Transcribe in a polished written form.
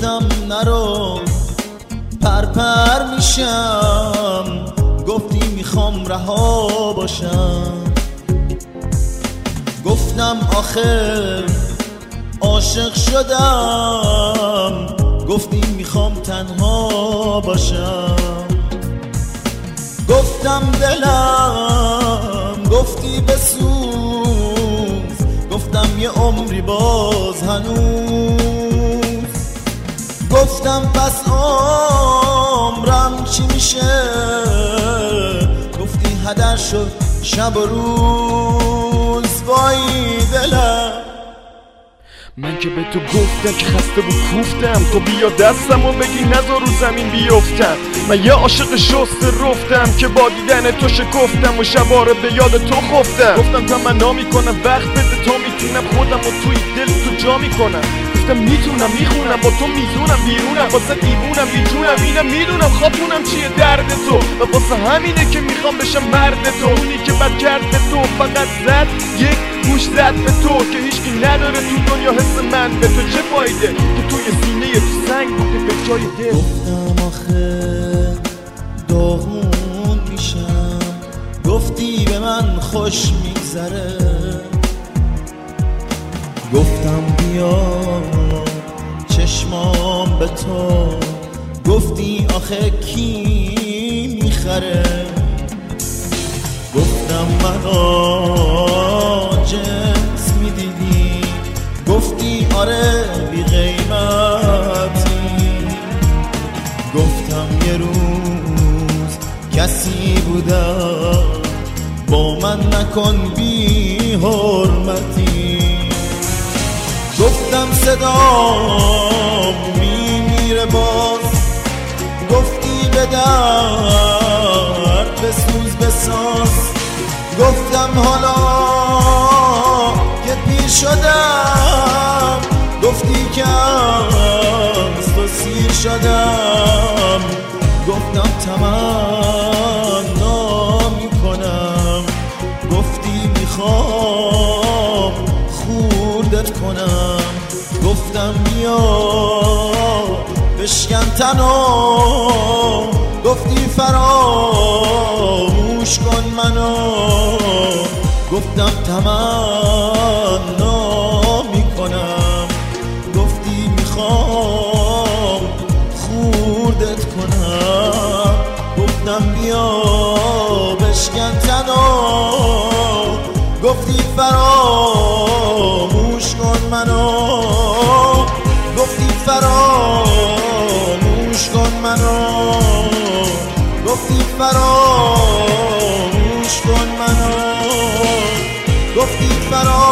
گفتم نرو پرپر میشم، گفتی میخوام رها باشم. گفتم آخه عاشق شدم، گفتی میخوام تنها باشم. گفتم دلم، گفتی بسوز، گفتم یه عمری باز هنوز. گفتم پس عمرم چی میشه، گفتی هدر شد شب و روز. وای دلم، من که به تو گفتم که خسته و کوفتم، تو بیا دستم و بگی نذار رو زمین بیفتم. من یه عاشق شست رفتم که با دیدن تو شکفتم و شباره به یاد تو خفتم. گفتم تمنا میکنم وقت بده تا میتونم خودم و توی دل تو جا میکنم. گفتم میتونم میخونم با تو میزونم بیرونم، واسه دیوونم بیجونم، اینم میدونم خاطونم چیه درد تو و واسه همینه که میخوام بشم مرد تو. اونی که بد کرد به تو فقط زد یک گوش زد به تو که هیچکی نداره تو دنیا حس من به تو چه فایده که توی سینه تو سنگ بوده به جای دل. گفتم آخه داغون میشم، گفتی به من خوش میگذره. گفتم بیا چشمام به تو، گفتی آخه کی میخره. گفتم منو جنس میدیدی، گفتی آره بی قیمتی. گفتم یه روز کسی بودم، با من نکن بی حرمتی. گفتم صدام میمیره باز، گفتی به درد بسوز بساز. گفتم حالا که پیر شدم، گفتی که از تو سیر شدم. گفتم تمنا میکنم، گفتی میخوام خوردت کنم. گفتم بیا بشکن تنو، گفتی فراموش کن منو. گفتم تمنا میکنم، گفتی میخوام خوردت کنم. گفتم بیا بشکن تنو، گفتی فراموش کن منو. گفتی فراموش کن منو، گفتی فراموش کن منو، گفتی فراموش